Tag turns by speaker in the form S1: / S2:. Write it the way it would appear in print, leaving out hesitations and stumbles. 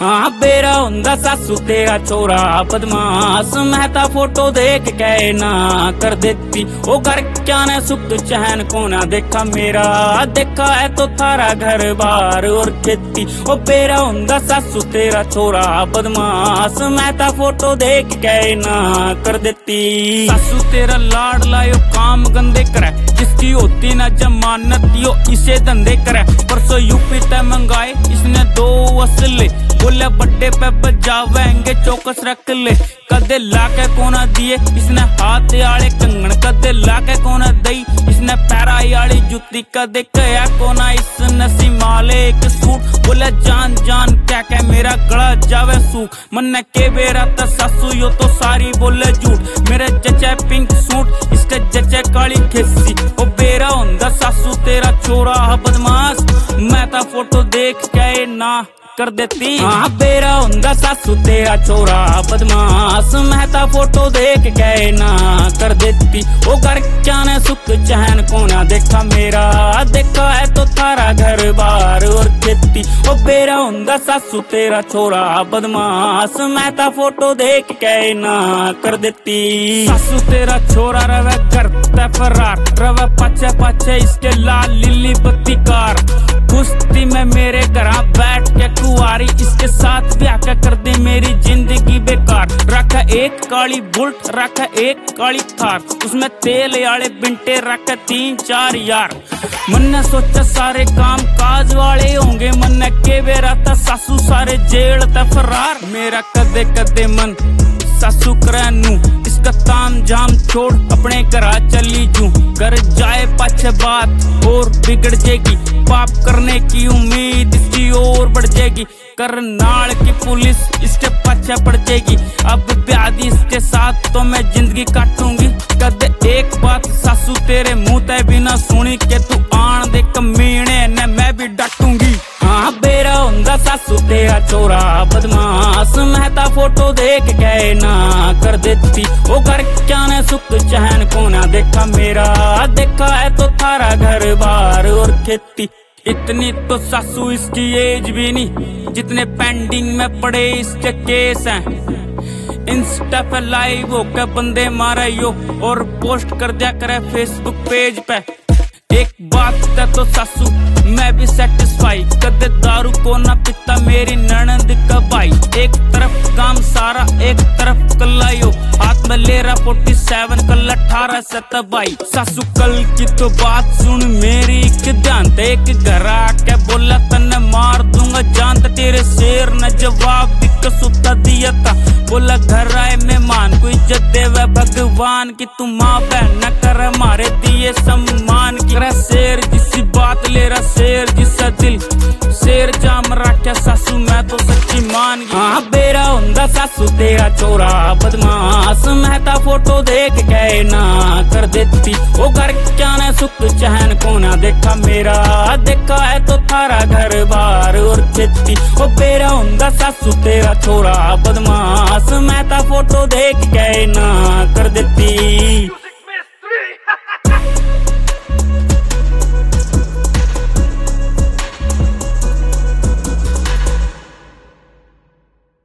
S1: हाँ बेरा हुंदा सासू तेरा छोरा बदमाश, मैं ता फोटो देख के ना कर देती। ओ घर क्या ने सुख चैन को ना देखा मेरा, देखा है तो थारा घर बार और खेती। ओ बेरा हुंदा सासू तेरा छोरा बदमाश, मैं ता फोटो देख के ना कर देती। सासू तेरा लाड लायो काम गंदे करे, जिसकी होती ना जमानत यो इसे धंधे करे। परसों यूपी तय मंगाए इसने 2 असले, बोले बड्डे पे बजावेंगे चौकस रख ले। कदे लाके कोना दिए इसने हाथ आले कंगन, कदे लाके कोना दई इसने पैरा आली जुत्ती। कदे कया कोना इसने सिमाले एक सूट, बोले जान जान क्या क्या मेरा गला जावे सूख। मन के बेरा ता सासू यो तो सारी बोले झूठ, मेरे जचे पिंक सूट इसके जचे काली खेसी। ओ बेरा हुंदा सासू तेरा छोरा बदमाश, मैं ता फोटो देख के ना कर देती। हाँ बेरा हुंदा सासू तेरा छोरा बदमाश, मैं ता फोटो देख के ना कर देती। ओ घर क्या ने सुख चैन को ना देखा मेरा, देखा है तो थारा घर बार और खेती। ओ बेरा हुंदा सासू तेरा छोरा बदमाश, मैं ता फोटो देख के ना कर देती। सासू तेरा छोरा रवे करता फरार, रवे पाछे पाछे इसके लाल लिली बत्ती कार। कुश्ती में मेरे घर बैठ के कुआरी, इसके साथ ब्याह क्या कर दे मेरी जिंदगी बेकार। रखा एक काली बुल्ट रखा एक काली थार, उसमें तेल आले बिंटे रखा 3-4 यार। मन ने सोचा सारे काम काज वाले होंगे, मन ने के बेरा था सासू सारे जेल था फरार। मेरा कदे कदे मन सासू करनू इसका ताम जाम छोड़ अपने घर चली जू। कर जाए पाछे बात और बिगड़ जाएगी, पाप करने की उम्मीद इसकी और बढ़ जाएगी। करनाल की पुलिस इसके पाछे पड़ जाएगी, अब ब्यादी इसके साथ तो मैं जिंदगी काटूंगी। कदे एक बात सासू तेरे मुंह ते बिना सुनी के तू आन दे कमीने ने मैं भी डांटूंगी। हाँ बेरा हुंदा सासू तेरा छोरा बदमाश, मैं ता फोटो देख के ना कर देती। ओ घर क्या ने सुख चैन को ना देखा मेरा, देखा है तो थारा घर बार और खेती। इतनी तो सासू इसकी एज भी नहीं जितने पेंडिंग में पड़े इसके केस हैं। इंस्टा पे लाइव होकर बंदे मारे यो और पोस्ट कर दिया करे फेसबुक पेज पे। एक बात है तो सासू मैं भी सेटिस्फाई, कदे दारू को ना पिता मेरी ननद का भाई। एक तरफ काम सारा एक तरफ कल्लायो, हाथ में ले रहा 47 कल 18 से तबाई। सासू कल की तो बात सुन मेरी एक ध्यान, एक घर आके बोला तन्ने मार दूंगा जान। तेरे शेर ने जवाब दिक्कत सुता दिया था, बोला घर आए मेहमान को इज्जत देवे भगवान की। तू माँ बहन न कर हमारे दिए सम्मान की। शेर जिसी बात ले रहा शेर जिसा दिल, शेर जाम रखा सासू मैं तो सच्ची मान गई। हाँ बेरा हुंदा सासू तेरा छोरा बदमाश, मैं ता फोटो देख के ना कर देती। ओ घर क्या ने सुख चैन को ना देखा मेरा, देखा है तो थारा घर बार और खेती। ओ बेरा हुंदा सासू तेरा छोरा बदमाश, मैं ता फोटो देख के ना कर देती।